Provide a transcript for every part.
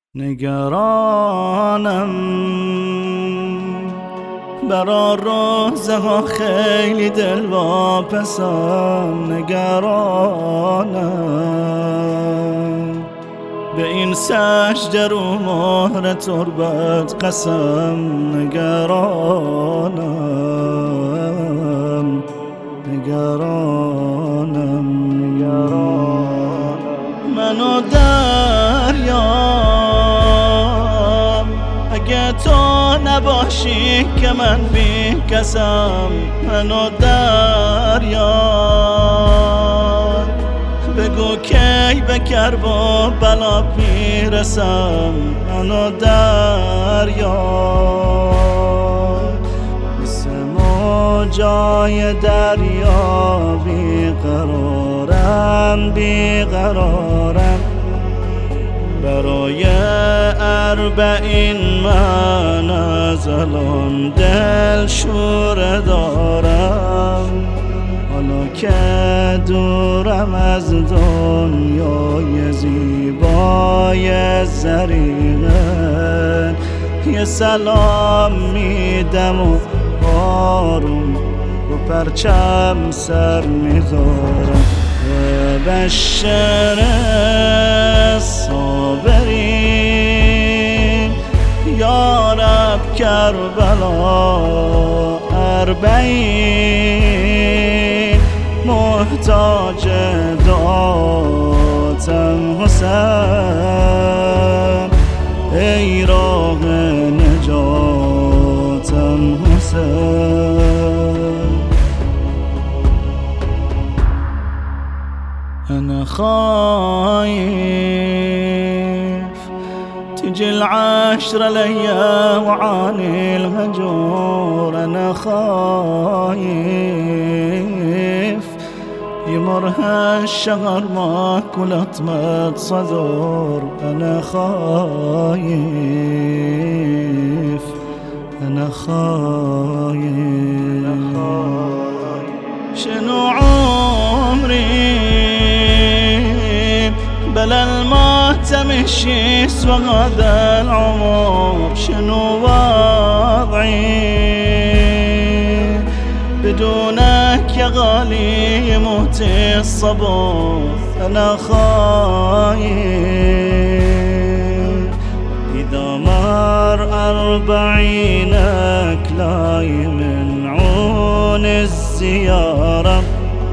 نگرانم برا روزه ها خیلی دلواپسم، نگرانم به این سجده رو مهر تربت قسم، نگرانم منو دریاب اگه تو نباشی که من بی کسم، منو دریاب بگو کی به کرب و بلا پیرسم، منو دریاب مثل موجای دریا بیقرارم برای 40 من از الان دل شوره دارم، حالا که دورم از دنیای زیبای زریغه، یه سلام میدم و آروم و پرچم سر میذارم و بشر صابرین یا رب کربلا 40 محتاج دعاتم حسین، ای راه نجاتم حسین. أنا خايف تجي العشرة ليا وعاني الهجور، أنا خايف يمر هالشهر ماكو لطمة صدور، أنا خايف شنو عمري بلا الموت مشي سوى هذا العمر، شنو وضعي بدونك يا غالي يموت الصبر، أنا خايف إذا مر 40 لا يمنعون الزيارة،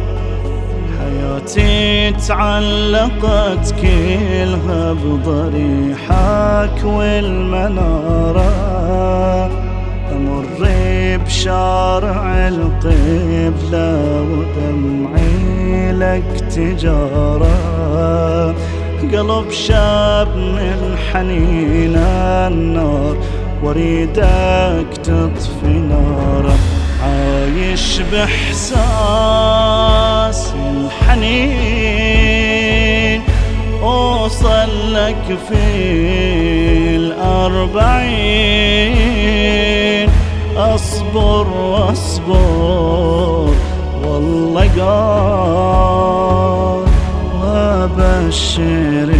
حياتي تعلقت كلها بضريحك والمنارة، أمر بشارع القبلة ودمعي لك تجارة، قلب شاب من حنين النار واريدك تطفي ناره، عايش بإحساس الحنين أوصل لك في 40 أصبر والله قال وبشر